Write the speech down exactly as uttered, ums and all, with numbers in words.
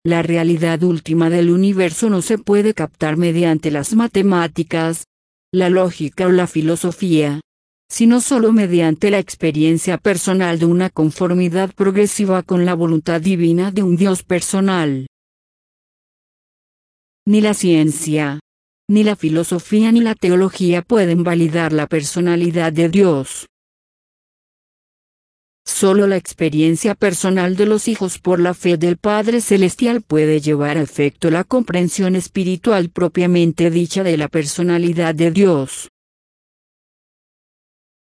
La realidad última del universo no se puede captar mediante las matemáticas, la lógica o la filosofía, sino solo mediante la experiencia personal de una conformidad progresiva con la voluntad divina de un Dios personal. Ni la ciencia, ni la filosofía ni la teología pueden validar la personalidad de Dios. Solo la experiencia personal de los hijos por la fe del Padre Celestial puede llevar a efecto la comprensión espiritual propiamente dicha de la personalidad de Dios.